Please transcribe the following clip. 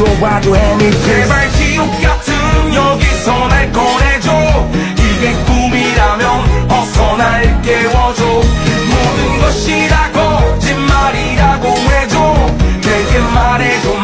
도와줘 anything. 제발 지옥 같은 여기서 날 꺼내줘. 이게 꿈이라면 어서 날 깨워줘. 모든 것이 다 거짓말이라고 해줘. 내게 말해줘.